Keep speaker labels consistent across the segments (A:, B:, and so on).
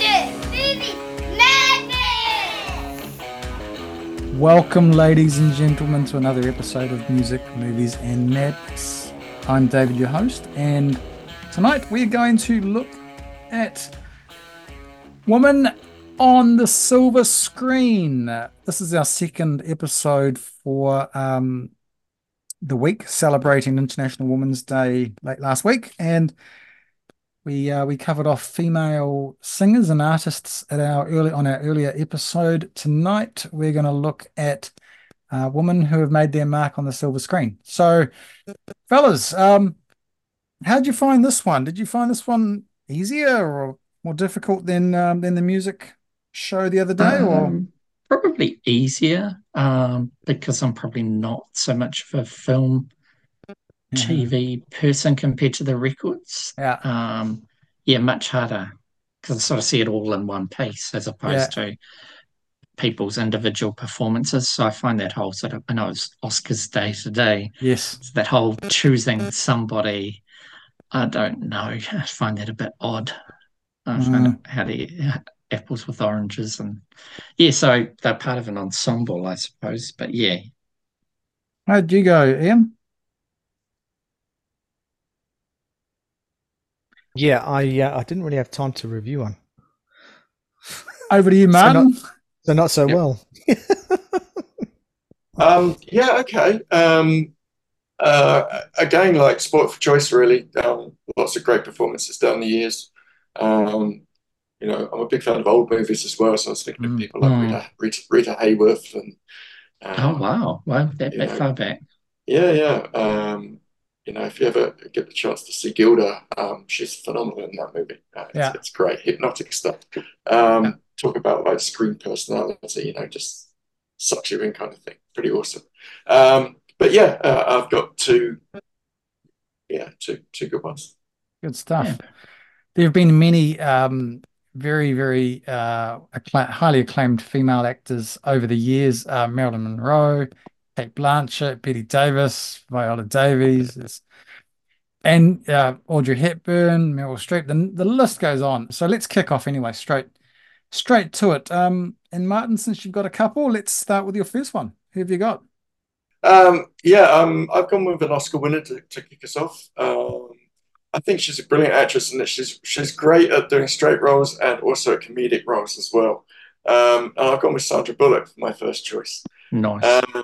A: Movie Madness!
B: Welcome, ladies and gentlemen, to another episode of Music, Movies and Madness. I'm David, your host, and tonight we're going to look at Woman on the Silver Screen. This is our second episode for the week celebrating International Women's Day late last week, and we covered off female singers and artists at our earlier episode. Tonight we're going to look at women who have made their mark on the silver screen. So, fellas, how'd you find this one? Did you find this one easier or more difficult than the music show the other day? Or
C: Probably easier, because I'm probably not so much of a film TV person compared to the records.
B: Yeah,
C: Much harder because I sort of see it all in one piece as opposed to people's individual performances. So I find that whole sort of, I know it's Oscars day today.
B: Yes.
C: So that whole choosing somebody, I don't know. I find that a bit odd. I find it how the apples with oranges and so they're part of an ensemble, I suppose. But yeah.
B: How'd you go, Ian?
D: Yeah, I didn't really have time to review one.
B: Over to you, Martin.
D: So not so well.
E: Okay. Again, like sport for choice, really. Lots of great performances down the years. I'm a big fan of old movies as well, so I was thinking of people like Rita Hayworth and
C: oh wow, that far back.
E: If you ever get the chance to see Gilda, she's phenomenal in that movie. It's great, hypnotic stuff. Talk about like screen personality, just sucks you in kind of thing. Pretty awesome. I've got two good ones.
B: Good stuff. There have been many very, very highly acclaimed female actors over the years. Marilyn Monroe, Cate Blanchett, Bette Davis, Viola Davis, and Audrey Hepburn, Meryl Streep. The list goes on. So let's kick off anyway, straight to it. And Martin, since you've got a couple, let's start with your first one. Who have you got?
E: I've gone with an Oscar winner to kick us off. I think she's a brilliant actress, and she's great at doing straight roles and also at comedic roles as well. And I've gone with Sandra Bullock for my first choice.
C: Nice.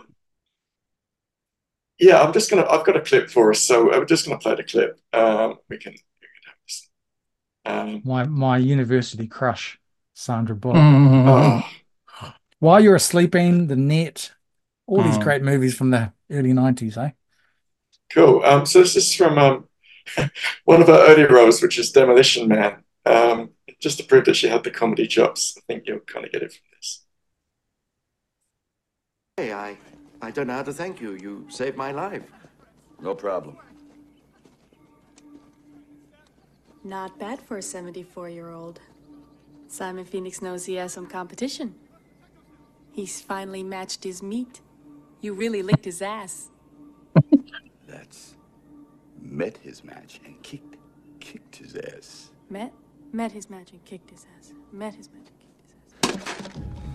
E: I've got a clip for us, so we're just gonna play the clip. We can have this.
B: My university crush, Sandra Bullock. While You're Sleeping, The Net, all these great movies from the early 90s, eh?
E: Cool. So this is from one of her early roles, which is Demolition Man. Just to prove that she had the comedy chops. I think you'll kind of get it from this.
F: Hey, I don't know how to thank you. You saved my life.
G: No problem.
H: Not bad for a 74-year-old. Simon Phoenix knows he has some competition. He's finally matched his meat. You really licked his ass.
G: That's met his match and kicked his ass.
H: Met his match and kicked his ass. Met his match and kicked his ass.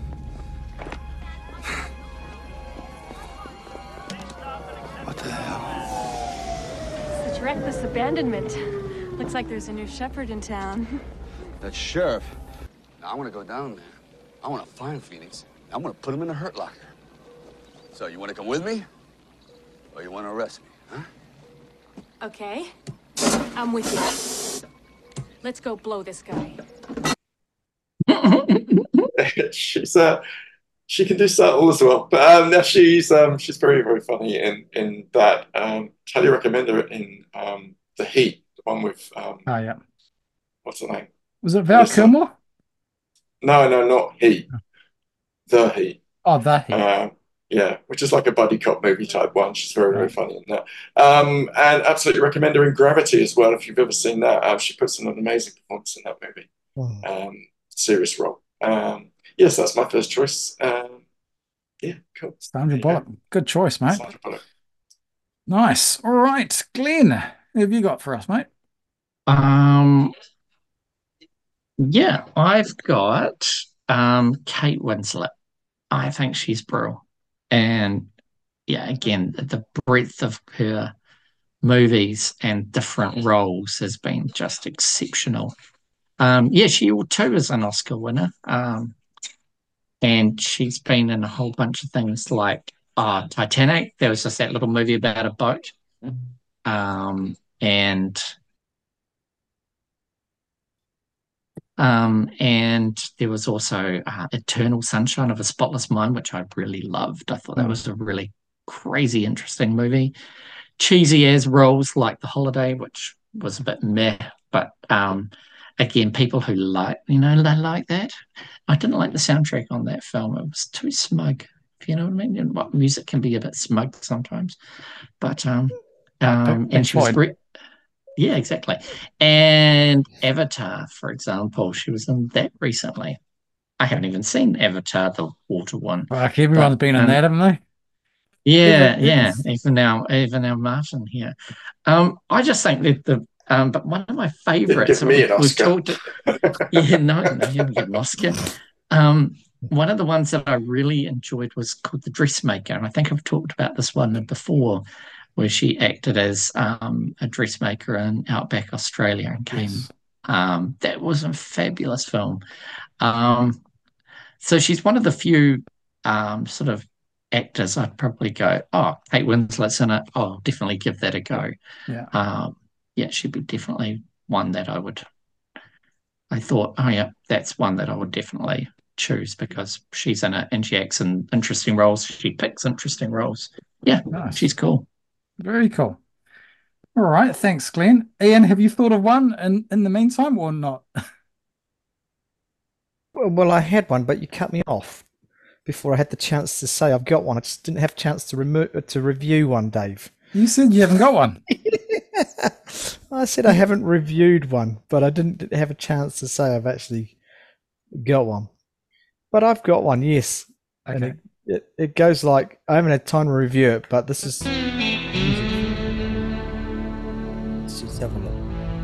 G: What the hell?
H: Such reckless abandonment. Looks like there's a new shepherd in town.
G: That sheriff. Now, I want to go down there. I want to find Phoenix. I want to put him in the hurt locker. So, you want to come with me? Or you want to arrest me, huh?
H: Okay. I'm with you. Let's go blow this guy.
E: She can do subtle as well, but she's very, very funny in that. Highly recommend her in The Heat, the one with what's her name?
B: Was it Val Kilmer?
E: No, not Heat. The Heat.
B: Oh, The Heat.
E: Which is like a buddy cop movie type one. She's very, very funny in that. And absolutely recommend her in Gravity as well. If you've ever seen that, she puts in an amazing performance in that movie. Serious role. Yes, that's my first choice. Cool.
B: Sandra Bullock. Good choice, mate. Nice. All right, Glenn, who have you got for us, mate?
C: Yeah, I've got Kate Winslet. I think she's brilliant. And yeah, again, the breadth of her movies and different roles has been just exceptional. Yeah, she too is an Oscar winner. And she's been in a whole bunch of things like Titanic. There was just that little movie about a boat. And there was also Eternal Sunshine of a Spotless Mind, which I really loved. I thought that was a really crazy, interesting movie. Cheesy as roles like The Holiday, which was a bit meh, but again, people who like, they like that. I didn't like the soundtrack on that film. It was too smug, if you know what I mean. And what music can be a bit smug sometimes. But and she was yeah, exactly. And Avatar, for example, she was in that recently. I haven't even seen Avatar, the water one.
B: Everyone's been in that, haven't they?
C: Yeah. Even now, Martin here. I just think that but one of my favourites.
E: Give me an Oscar.
C: You haven't get an Oscar. One of the ones that I really enjoyed was called The Dressmaker, and I think I've talked about this one before, where she acted as a dressmaker in Outback Australia and came.
B: Yes.
C: That was a fabulous film. So she's one of the few sort of actors I'd probably go, oh, Kate Winslet's in it. Oh, definitely give that a go.
B: Yeah.
C: She'd be definitely one that I thought, oh yeah, that's one that I would definitely choose because she's in it and she acts in interesting roles. She picks interesting roles. Yeah,
B: Nice.
C: She's cool.
B: Very cool. All right, thanks, Glenn. Ian, have you thought of one in the meantime or not?
D: Well, I had one, but you cut me off before I had the chance to say I've got one. I just didn't have a chance to review one, Dave.
B: You said you haven't got one.
D: I said I haven't reviewed one, but I didn't have a chance to say I've actually got one. But I've got one, yes.
B: Okay.
D: And it goes like, I haven't had time to review it, but this is... Let's just have a look.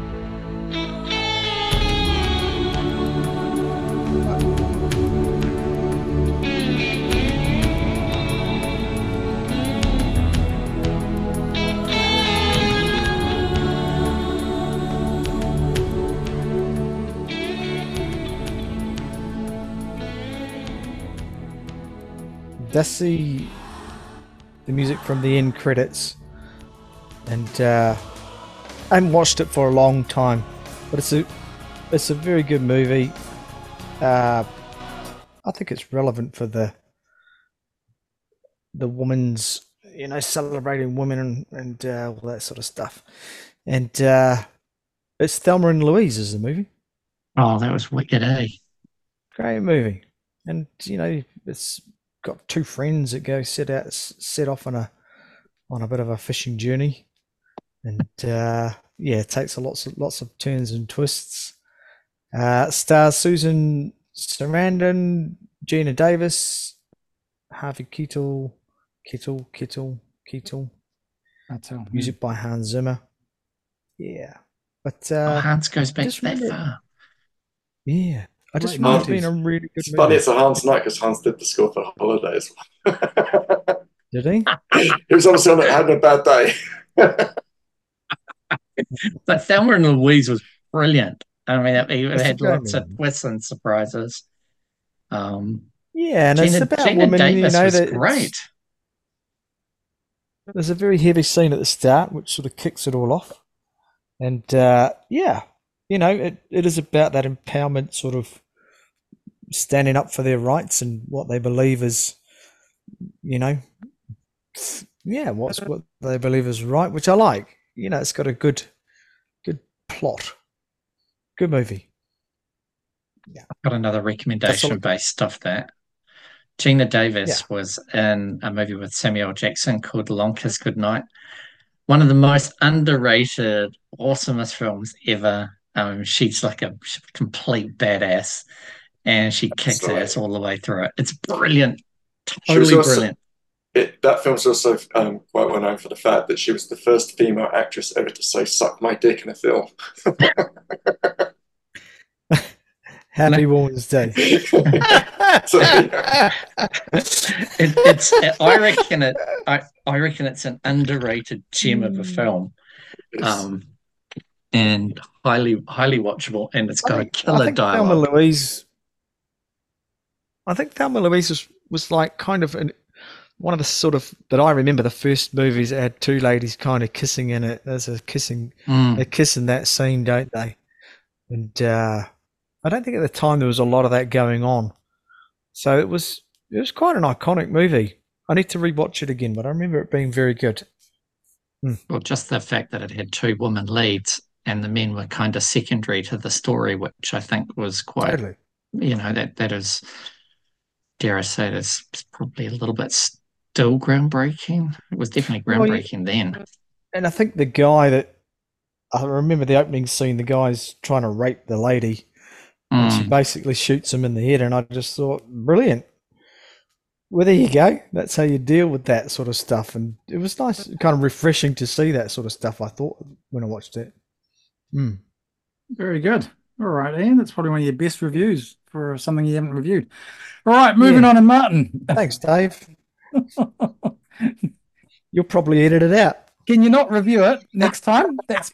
D: That's the music from the end credits, and I haven't watched it for a long time, but it's a very good movie. I think it's relevant for the woman's, celebrating women and all that sort of stuff. And it's Thelma and Louise is the movie.
C: Oh, that was wicked, eh?
D: Great movie, and it's got two friends that go set off on a bit of a fishing journey, and it takes lots of turns and twists. Stars Susan Sarandon, Gina Davis, Harvey Keitel.
B: That's all.
D: Music by Hans Zimmer. Yeah, but
C: Hans goes back that far.
D: Yeah. I just remember it being a really good
E: It's
D: movie.
E: funny it's a Hans night because Hans did the score for Holiday as well.
D: Did he?
E: He was obviously having a bad day.
C: But Thelma and Louise was brilliant. I mean, it had
D: great
C: lots of twists and surprises.
D: Yeah, and it's about
C: Gina
D: women,
C: Davis was
D: that
C: great.
D: There's a very heavy scene at the start which sort of kicks it all off. And it is about that empowerment, sort of standing up for their rights and what they believe is, what they believe is right, which I like. It's got a good plot. Good movie. Yeah.
C: I've got another recommendation based off that. Gina Davis was in a movie with Samuel Jackson called Long Kiss Goodnight. One of the most underrated, awesomest films ever. She's like a complete badass, and she kicks ass all the way through it. It's brilliant, totally brilliant.
E: That film's also quite well known for the fact that she was the first female actress ever to say "suck my dick" in a film.
D: Happy Woman's Day.
E: So,
C: I reckon it's an underrated gem of a film, and highly watchable, and it's got a killer dialogue.
D: I think Thelma and Louise was like kind of one of the sort of, that I remember, the first movies that had two ladies kind of kissing in it. There's a kissing, they kiss in that scene, don't they? And I don't think at the time there was a lot of that going on. So it was quite an iconic movie. I need to rewatch it again, but I remember it being very good.
C: Well, just the fact that it had two women leads and the men were kind of secondary to the story, which I think was quite,
D: Totally.
C: That is, dare I say, it's probably a little bit still groundbreaking. It was definitely groundbreaking then.
D: And I think the guy that, I remember the opening scene, the guy's trying to rape the lady and she basically shoots him in the head, and I just thought, brilliant. Well, there you go. That's how you deal with that sort of stuff. And it was nice, kind of refreshing to see that sort of stuff, I thought, when I watched it.
B: Very good. All right, Ian, that's probably one of your best reviews for something you haven't reviewed. All right, moving on to Martin.
D: Thanks, Dave. You'll probably edit it out.
B: Can you not review it next time? That's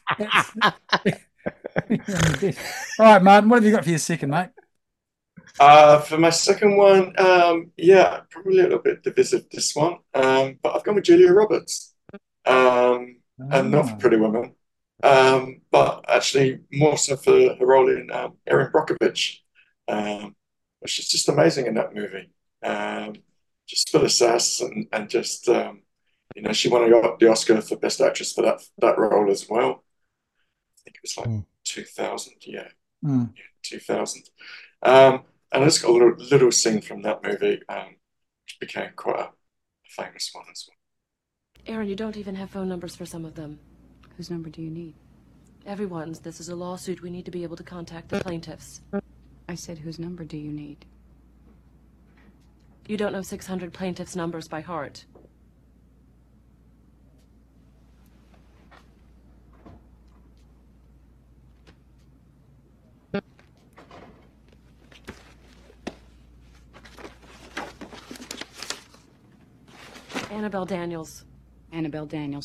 B: all right, Martin, what have you got for your second, mate?
E: For my second one, probably a little bit divisive, this one. But I've gone with Julia Roberts. And not for Pretty Woman. But actually more so for her role in Erin Brockovich. She's just amazing in that movie. Just full of sass and just she won the Oscar for Best Actress for that role as well. I think it was like 2000, 2000. And I just got a little scene from that movie, which became quite a famous one as well.
I: Erin, you don't even have phone numbers for some of them.
J: Whose number do you need?
I: Everyone's. This is a lawsuit. We need to be able to contact the plaintiffs.
J: I said, whose number do you need?
I: You don't know 600 plaintiffs' numbers by heart. Annabelle Daniels.
J: Annabelle Daniels,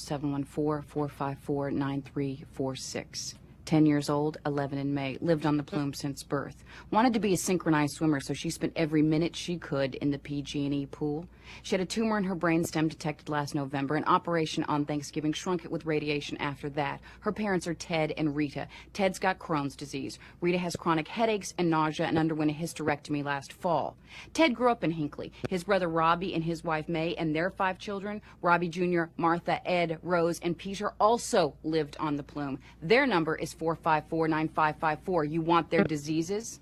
J: 714-454-9346. 10 years old, 11 in May. Lived on the Plume since birth. Wanted to be a synchronized swimmer, so she spent every minute she could in the PG&E pool. She had a tumor in her brainstem detected last November. An operation on Thanksgiving shrunk it with radiation after that. Her parents are Ted and Rita. Ted's got Crohn's disease. Rita has chronic headaches and nausea and underwent a hysterectomy last fall. Ted grew up in Hinckley. His brother Robbie and his wife May and their 5 children, Robbie Jr., Martha, Ed, Rose, and Peter, also lived on the Plume. Their number is 454-9554. You want their diseases?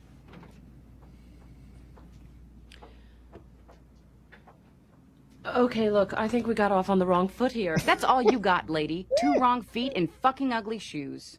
I: Okay, look, I think we got off on the wrong foot here.
J: That's all you got, lady. 2 wrong feet and fucking ugly shoes.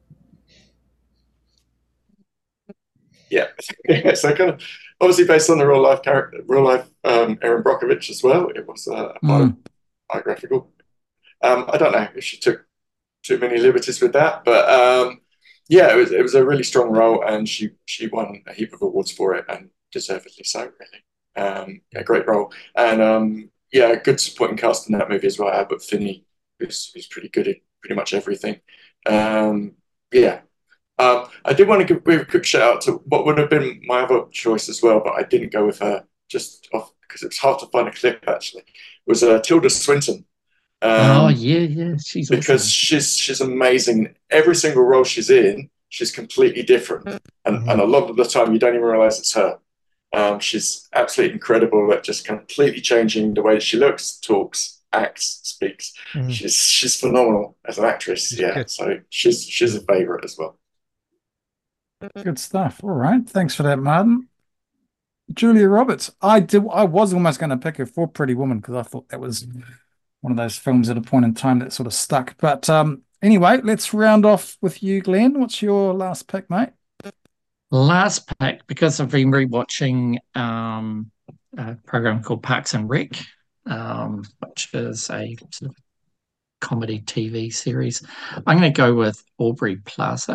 E: Yeah, so kind of obviously based on the real life Erin Brockovich as well. It was a part of biographical. I don't know if she took too many liberties with that, but it was a really strong role, and she won a heap of awards for it, and deservedly so, really. A great role, and a good supporting cast in that movie as well. Albert Finney, who's pretty good at pretty much everything. I did want to give a quick shout out to what would have been my other choice as well, but I didn't go with her just off because it was hard to find a clip. Actually, it was Tilda Swinton.
C: She's
E: because
C: awesome.
E: she's amazing in every single role she's in. She's completely different, and a lot of the time you don't even realize it's her. She's absolutely incredible at just completely changing the way she looks, talks, acts, speaks. She's phenomenal as an actress. So she's a favorite as well.
B: Good stuff. All right, thanks for that, Martin. Julia Roberts. I was almost going to pick her for Pretty Woman because I thought that was one of those films at a point in time that sort of stuck. But anyway, let's round off with you, Glenn. What's your last pick, mate?
C: Last pick, because I've been rewatching a program called Parks and Rec, which is a sort of comedy TV series. I'm going to go with Aubrey Plaza.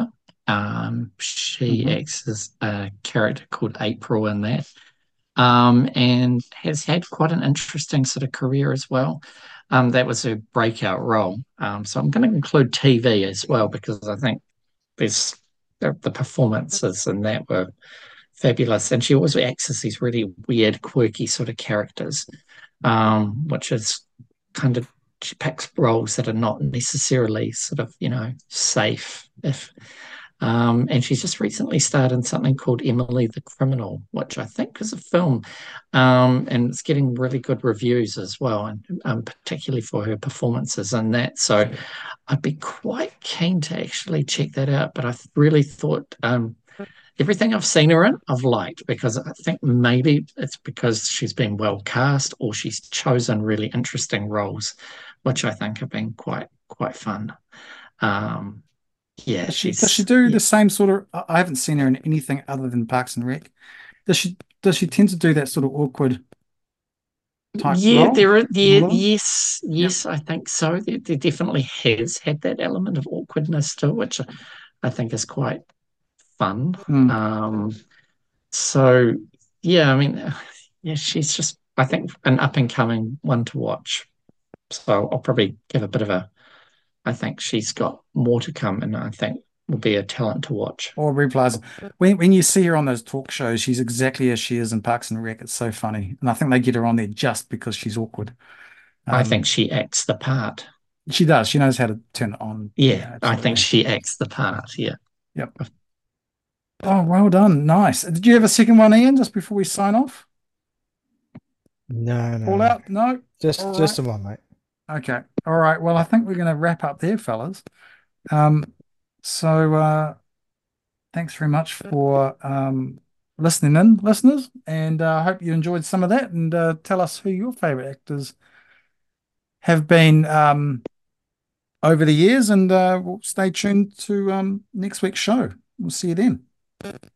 C: She
B: Mhm.
C: acts as a character called April in that, and has had quite an interesting sort of career as well. That was her breakout role. So I'm going to include TV as well because I think there's the performances in that were fabulous, and she always acts as these really weird, quirky sort of characters, which is kind of she picks roles that are not necessarily sort of safe if and she's just recently starred in something called Emily the Criminal, which I think is a film, and it's getting really good reviews as well, and particularly for her performances in that. So I'd be quite keen to actually check that out. But I really thought everything I've seen her in, I've liked because I think maybe it's because she's been well cast or she's chosen really interesting roles, which I think have been quite fun. Um, yeah,
B: Does she do the same sort of? I haven't seen her in anything other than Parks and Rec. Does she tend to do that sort of awkward type
C: yeah,
B: role?
C: there are
B: Similar? Yep.
C: yes, I think so. There definitely has had that element of awkwardness to it, which I think is quite fun.
B: Mm.
C: So yeah, I mean, yeah, she's just I think an up and coming one to watch. So I'll probably give a bit of a. I think she's got more to come, and I think will be a talent to watch.
B: Aubrey Plaza. When you see her on those talk shows, she's exactly as she is in Parks and Rec. It's so funny, and I think they get her on there just because she's awkward.
C: I think she acts the part.
B: She does. She knows how to turn it on.
C: Yeah, I think
B: absolutely.
C: she acts the part. Yeah.
B: Yep. Oh, well done. Nice. Did you have a second one, Ian, just before we sign off?
D: No,
B: All out? No?
D: just
B: All
D: just
B: right.
D: the one, mate.
B: Okay. All right. Well, I think we're going to wrap up there, fellas. So thanks very much for listening in, listeners, and I hope you enjoyed some of that. And tell us who your favorite actors have been over the years, and we'll stay tuned to next week's show. We'll see you then.